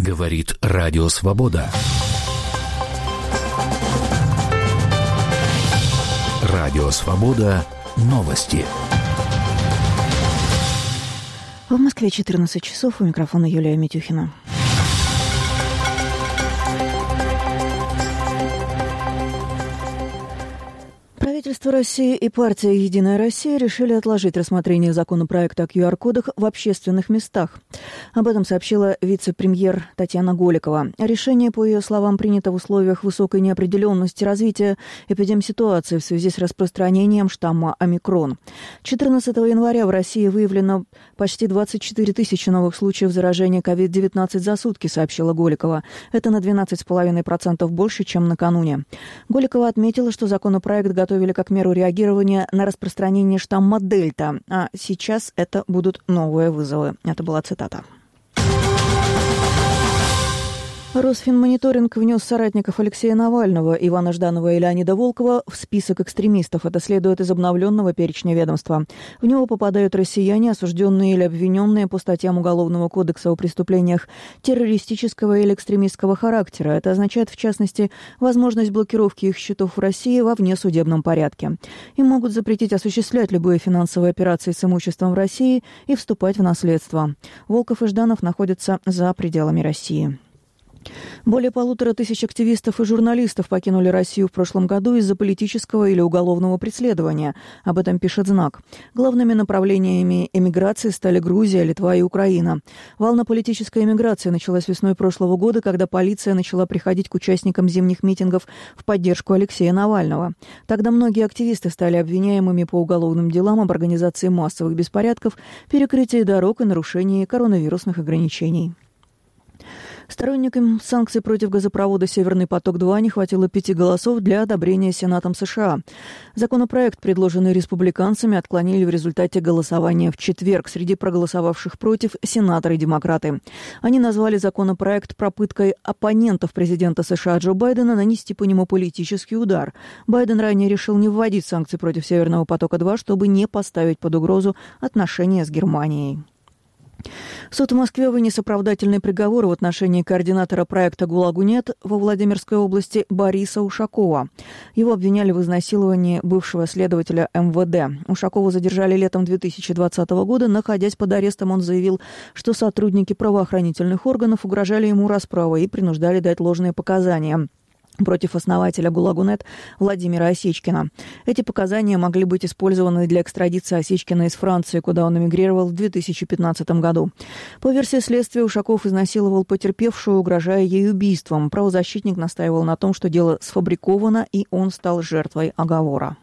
Говорит Радио Свобода. Радио Свобода. Новости. В Москве 14 часов. У микрофона Юлия Митюхина. Правительство России и партия «Единая Россия» решили отложить рассмотрение законопроекта о QR-кодах в общественных местах. Об этом сообщила вице-премьер Татьяна Голикова. Решение, по ее словам, принято в условиях высокой неопределенности развития эпидемситуации в связи с распространением штамма омикрон. 14 января в России выявлено почти 24 тысячи новых случаев заражения COVID-19 за сутки, сообщила Голикова. Это на 12,5% больше, чем накануне. Голикова отметила, что законопроект готовили как меру реагирования на распространение штамма Дельта. А сейчас это будут новые вызовы. Это была цитата. Росфинмониторинг внес соратников Алексея Навального, Ивана Жданова и Леонида Волкова в список экстремистов. Это следует из обновленного перечня ведомства. В него попадают россияне, осужденные или обвиненные по статьям Уголовного кодекса о преступлениях террористического или экстремистского характера. Это означает, в частности, возможность блокировки их счетов в России во внесудебном порядке. Им могут запретить осуществлять любые финансовые операции с имуществом в России и вступать в наследство. Волков и Жданов находятся за пределами России. Более 1500 активистов и журналистов покинули Россию в прошлом году из-за политического или уголовного преследования. Об этом пишет «Знак». Главными направлениями эмиграции стали Грузия, Литва и Украина. Волна политической эмиграции началась весной прошлого года, когда полиция начала приходить к участникам зимних митингов в поддержку Алексея Навального. Тогда многие активисты стали обвиняемыми по уголовным делам об организации массовых беспорядков, перекрытии дорог и нарушении коронавирусных ограничений. Сторонникам санкций против газопровода «Северный поток-2» не хватило 5 голосов для одобрения Сенатом США. Законопроект, предложенный республиканцами, отклонили в результате голосования в четверг. Среди проголосовавших против – сенаторы-демократы. Они назвали законопроект попыткой оппонентов президента США Джо Байдена нанести по нему политический удар. Байден ранее решил не вводить санкции против «Северного потока-2», чтобы не поставить под угрозу отношения с Германией. Суд в Москве вынес оправдательный приговор в отношении координатора проекта «ГУЛАГу-нет» во Владимирской области Бориса Ушакова. Его обвиняли в изнасиловании бывшего следователя МВД. Ушакова задержали летом 2020 года. Находясь под арестом, он заявил, что сотрудники правоохранительных органов угрожали ему расправой и принуждали дать ложные показания против основателя «ГУЛАГу-нет» Владимира Осечкина. Эти показания могли быть использованы для экстрадиции Осечкина из Франции, куда он эмигрировал в 2015 году. По версии следствия, Ушаков изнасиловал потерпевшую, угрожая ей убийством. Правозащитник настаивал на том, что дело сфабриковано, и он стал жертвой оговора.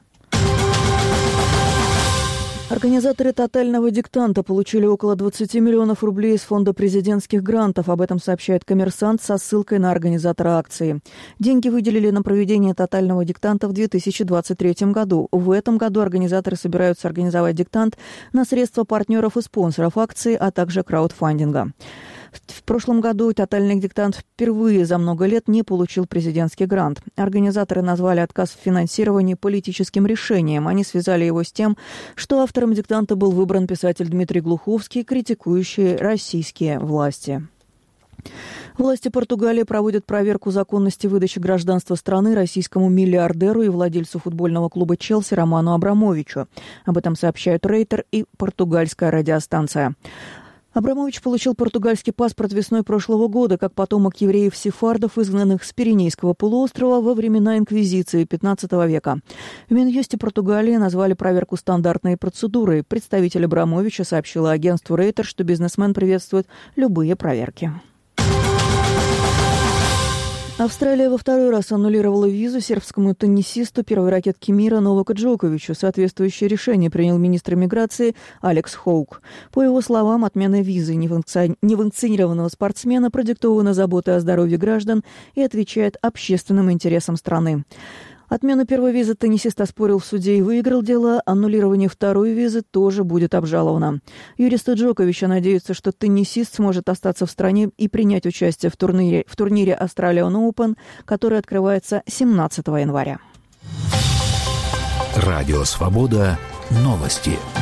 Организаторы «Тотального диктанта» получили около 20 миллионов рублей из фонда президентских грантов. Об этом сообщает «Коммерсант» со ссылкой на организатора акции. Деньги выделили на проведение «Тотального диктанта» в 2023 году. В этом году организаторы собираются организовать диктант на средства партнеров и спонсоров акции, а также краудфандинга. В прошлом году «Тотальный диктант» впервые за много лет не получил президентский грант. Организаторы назвали отказ в финансировании политическим решением. Они связали его с тем, что автором диктанта был выбран писатель Дмитрий Глуховский, критикующий российские власти. Власти Португалии проводят проверку законности выдачи гражданства страны российскому миллиардеру и владельцу футбольного клуба «Челси» Роману Абрамовичу. Об этом сообщают Рейтер и португальская радиостанция. Абрамович получил португальский паспорт весной прошлого года как потомок евреев-сефардов, изгнанных с Пиренейского полуострова во времена инквизиции XV века. В Минюсте Португалии назвали проверку стандартной процедурой. Представитель Абрамовича сообщила агентству Рейтер, что бизнесмен приветствует любые проверки. Австралия во второй раз аннулировала визу сербскому теннисисту первой ракетки мира Новаку Джоковичу. Соответствующее решение принял министр миграции Алекс Хоук. По его словам, отмена визы невакцинированного спортсмена продиктована заботой о здоровье граждан и отвечает общественным интересам страны. Отмену первой визы теннисист оспорил в суде и выиграл дело. Аннулирование второй визы тоже будет обжаловано. Юристы Джоковича надеются, что теннисист сможет остаться в стране и принять участие в турнире Australian Open, который открывается 17 января. Радио «Свобода». Новости.